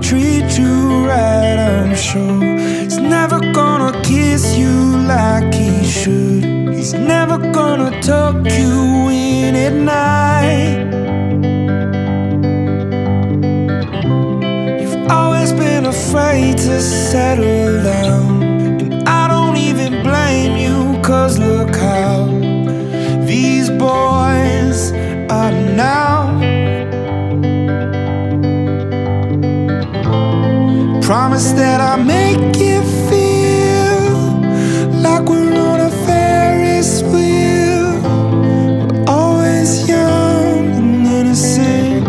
treat you right, I'm sure. He's never gonna kiss you like he should. He's never gonna tuck you in at night. You've always been afraid to settle down, and I don't even blame you, 'cause look how these boys are now. Promise that I'll make you feel like we're on a Ferris wheel. We're always young and innocent.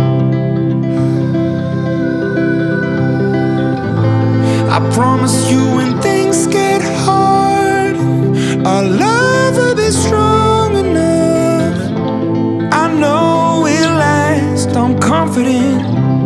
I promise you when things get hard, our love will be strong enough. I know we'll last, I'm confident.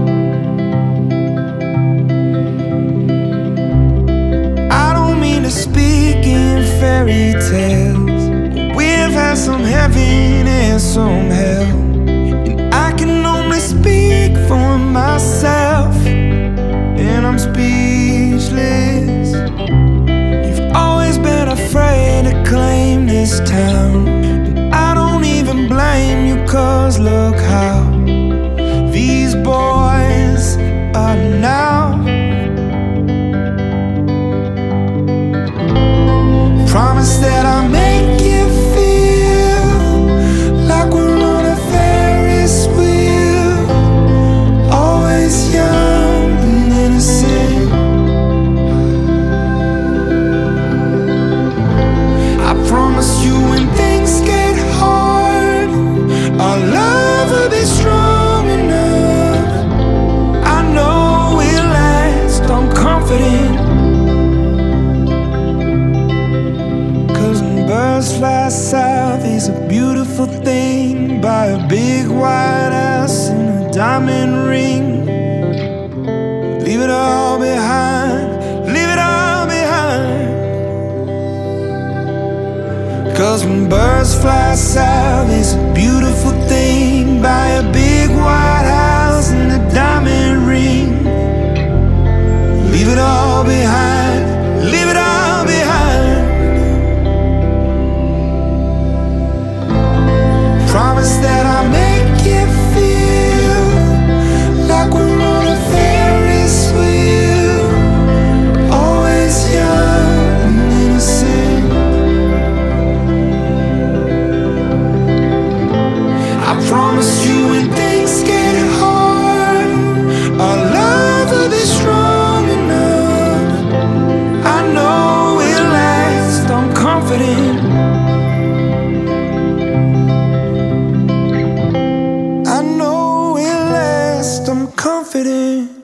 Speak in fairy tales, we've had some heaven and some hell, and I can only speak for myself, and I'm speechless. You've always been afraid to claim this town, and I don't even blame you, 'cause look how these boys are now. Promise that I'll make you feel like we're on a Ferris wheel. Always young and innocent. I promise you when things get hard, our love will be strong enough. I know we'll last, I'm confident. Birds fly south is a beautiful thing. Buy a big white house and a diamond ring. Leave it all behind, leave it all behind. 'Cause when birds fly south is a beautiful thing. Buy a big white house and a diamond ring. Leave it all behind, leave it all behind. Promise that I'll make you feel like we're on a Ferris wheel. Always young and innocent. I promise you when things get hard, our love will be strong enough. I know we'll last, I'm confident. I'm confident.